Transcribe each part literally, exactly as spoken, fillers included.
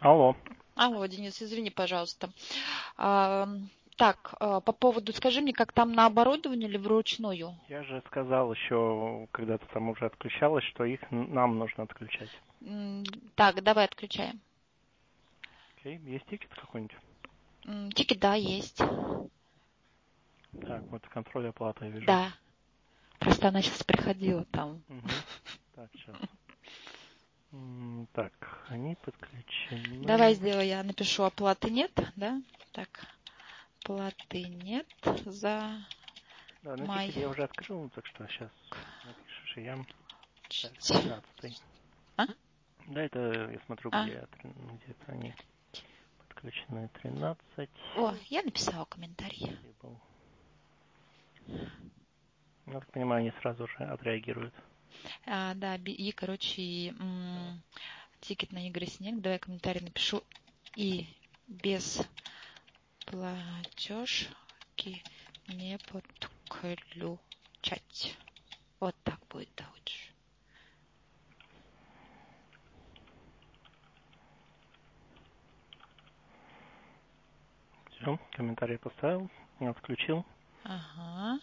Алло. Алло, Денис, извини, пожалуйста. А, так, а, по поводу, скажи мне, как там на оборудовании или вручную? Я же сказал еще, когда ты там уже отключалась, что их н- нам нужно отключать. М, Так, давай отключаем. Окей, есть тикет какой-нибудь? М, Тикет, да, есть. Так, вот контроль оплаты я вижу. Да. Просто она сейчас приходила там. Мгм. Так, сейчас. М, Так, они подключены. Давай сделаю, я напишу оплаты нет, да? Так, оплаты нет за Да, на май. тикет я уже открыл, ну, так что сейчас напишешь, и я... Так, тринадцатый. А? Да, это я смотрю, А? где, трин- где-то они подключены. тринадцать. О, я написала комментарий. Был. Ну, так понимаю, они сразу же отреагируют. А, да, би- и, короче, м, тикет на игры снег. Давай комментарий напишу. И без платежки не подключать. Вот так будет, да, лучше. Все, комментарий поставил, отключил. Ага.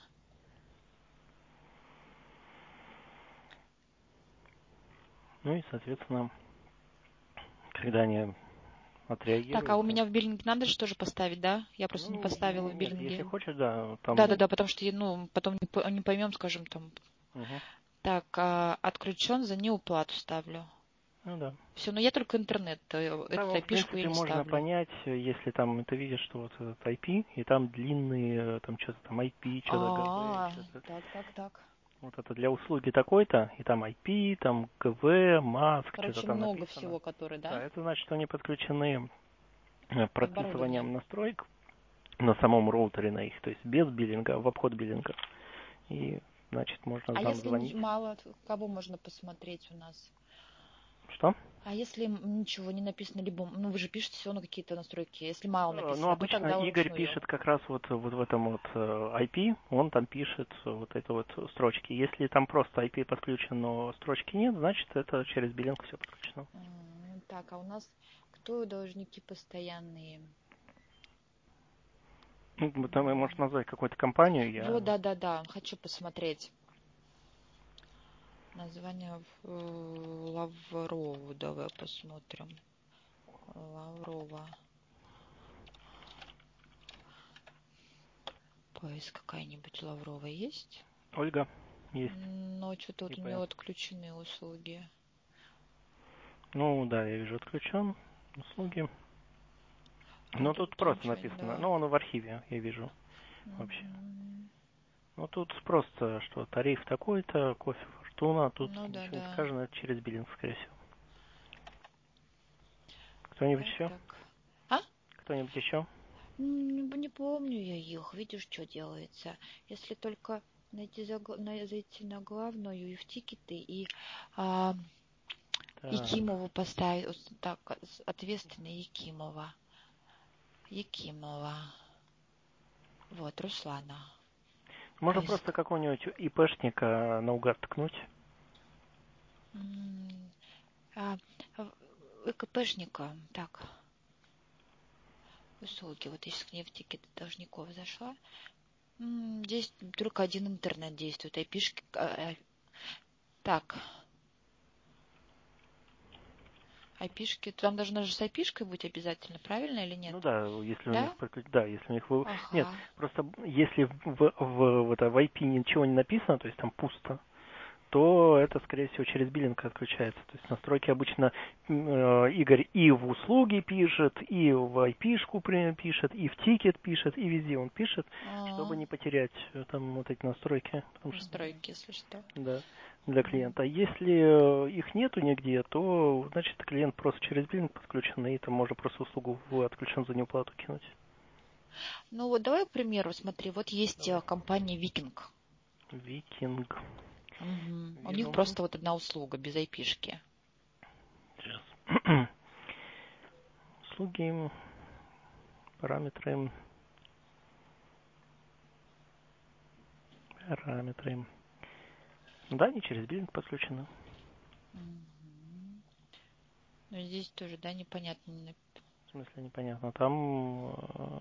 Ну и, соответственно, когда они отреагируют... Так, а у меня в биллинге надо же тоже поставить, да? Я просто не Ну, поставила в нет, если биллинге. хочешь, да, там... Да, да, да, потому что, ну, потом не, по- не поймем, скажем, там. Угу. Так, а, отключен, за неуплату ставлю. Ну да. Все, но я только интернет, э, Да, эту в пишку я принципе, не можно ставлю. понять, если там ты видишь, что вот этот ай пи, и там длинные, там что-то там ай пи, что-то джи ви, А, что-то... так, так, так. Вот это для услуги такой-то, и там ай пи, там джи ви, маск, что-то Короче, там много написано. всего, который, Да, да? это значит, что они подключены э, Оборудование. прописыванием настроек на самом роутере на их, то есть без биллинга, в обход биллинга. И, значит, можно А нам если не- звонить. мало, кого можно посмотреть у нас? Что? А если м, ничего не написано, либо, ну вы же пишете все на какие-то настройки. Если мало Э, Ну, написано, то обычно тогда Игорь вручную. пишет как раз вот, вот в этом вот э, ай пи, он там пишет вот это вот строчки. Если там просто ай пи подключен, но строчки нет, значит, это через биллинг все подключено. М, Так, а у нас кто должники постоянные? Ну, там и можешь назвать какую-то компанию, я... Вот, да, да, да. Хочу посмотреть. Название в- э, Лаврову. Давай посмотрим. Лаврова. Поиск какая-нибудь Лаврова есть? Ольга есть. М, Но что-то вот у ИП. нее отключены услуги. Ну, да, я вижу отключен. Услуги. А Ну, тут тут просто ничего, написано. да. Ну, он в архиве, я вижу вообще. Мгм. Ну, тут просто, что тариф такой-то, кофе фортуна, тут Ну да, ничего не да. сказано, это через биллинг, скорее всего. Кто-нибудь Так, еще? так. А? Кто-нибудь еще? М, Не, не помню я их. Видишь, что делается. Если только найти загла- на- зайти на главную и в тикеты, и а, Так. Якимову поставить. вот Так, с- ответственно Якимова. Якимова. Вот, Руслана. Можно просто Поиск. какого-нибудь ИПшника наугад ткнуть. М, А, в- ВКПшника. Так, услуги. Вот если к ней в тикеты должников зашла. М, Здесь только один интернет действует. Айпишки. а, а, Так, айпишки. Там должна же с айпишкой быть обязательно, правильно или нет? Ну да, если у них Да? подключ- да, если у них вы- нет, Ага. просто если в, в, в, это, в ай пи ничего не написано, то есть там пусто, то это, скорее всего, через биллинг отключается. То есть настройки обычно м, э, Игорь и в услуги пишет, и в ай пи-шку при- пишет, и в тикет пишет, и везде он пишет, А, чтобы не потерять э, там вот эти настройки. Потому что, Настройки, если что. да, для М. клиента. А если э, их нету нигде, то, значит, клиент просто через биллинг подключен, и там можно просто услугу в отключен за неуплату кинуть. Ну вот давай, к примеру, смотри, вот есть Давай. э, компания Викинг. Викинг. Мгм. У них Вижу. просто вот одна услуга без айпишки. Сейчас. Услуги, параметры, параметры. Да, они через биллинг подключены. Мгм. Но здесь тоже, да, непонятно. В смысле непонятно? Там э,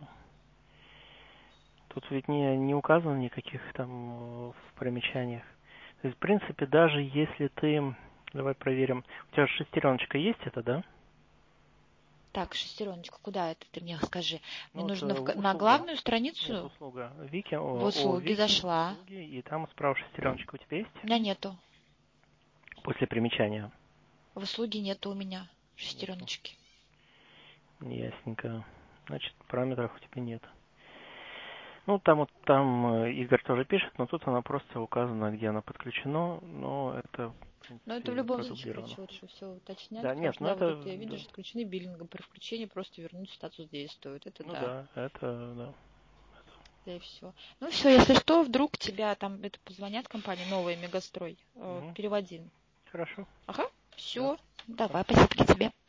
тут ведь не, не указано никаких там э, в примечаниях. То есть, в принципе, даже если ты... Давай проверим. У тебя шестереночка есть это, да? Так, шестереночка, куда это ты мне скажи? Мне Ну, вот нужно э, в г- на услуга. главную Нет, страницу услуга. Вики, в о, о услуги Вики, зашла. услуги, и там справа шестереночка у тебя есть? У меня нету. После примечания. В услуге нету у меня Нету. шестереночки. Ясненько. Значит, параметров у тебя нет. Ну, там вот там э, Игорь тоже пишет, но тут она просто указана, где она подключена, но это, в Но это в принципе, любом случае продублировано. лучше, лучше все уточнять, Да, потому нет, что, ну да, вот это, тут, я, да. видишь, отключены биллингом. При включении просто вернуть статус действует. Это Ну да. да, это, да. Да и все. Ну все, если что, вдруг тебя там это позвонят компании новые, Мегастрой, э, Угу. переводи. Хорошо. Ага, Да. все. Давай, спасибо тебе.